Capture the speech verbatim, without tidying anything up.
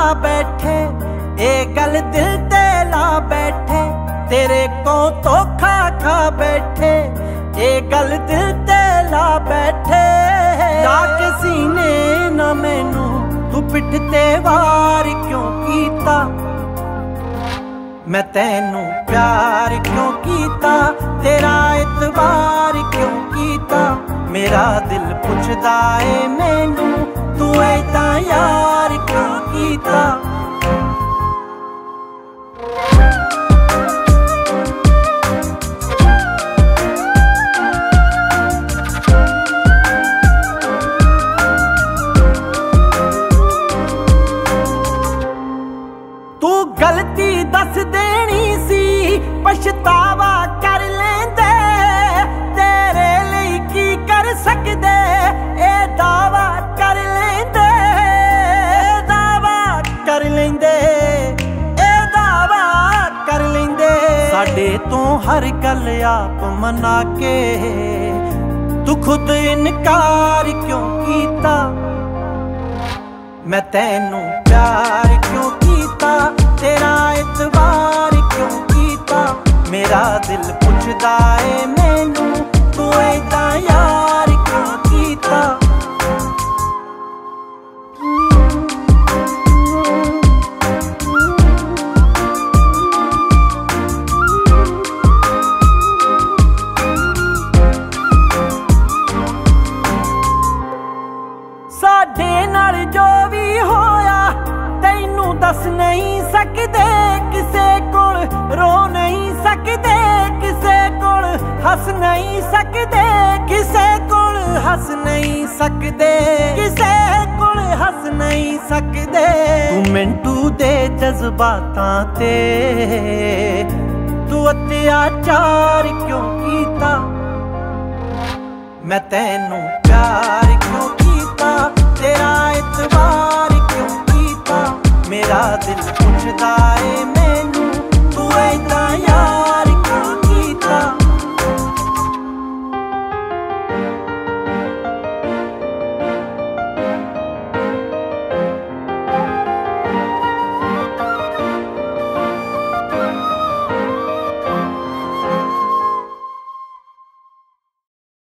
बैठे, ए गल दिल ते ला बैठे, तेरे को धोखा खा बैठे, ए गल दिल ते ला बैठे। जाके सीने ना मैनू तू पिठ ते वार क्यों कीता, मैं तैनू प्यार क्यों कीता, तेरा इतबार क्यों कीता। मेरा दिल पुछदा ए मैनू तू ऐदा यार क्यों कीता। तू गलती दस देनी सी, पछतावा कर लेंदे, तेरे लिए की कर सकदे, ए दावा कर लेंदे, दावा कर लेंदे, ए दावा कर लेंदे। साडे तो हर गल आप मना के तू खुद इनकार क्यों कीता, मैं तैनू प्यार क्यों कीता, तेरा इतबार क्यों कीता। मेरा दिल पुछदा ए मैनू तू ऐदा यार क्यों कीता। साडे नाल जो भी होया तैनू दस नहीं सकदे, किसे कोल रो नहीं सकदे, किसे कोल हस नहीं सकदे, किसे कोल हस नहीं सकदे, किसे कोल हस नहीं सकदे। तू मिंटू दे जज्बातां ते तू अत्याचार क्यों कीता, मैं तैनू प्यार क्यों कीता, तेरा इतबार क्यों कीता। मेरा दिल पुछदा ए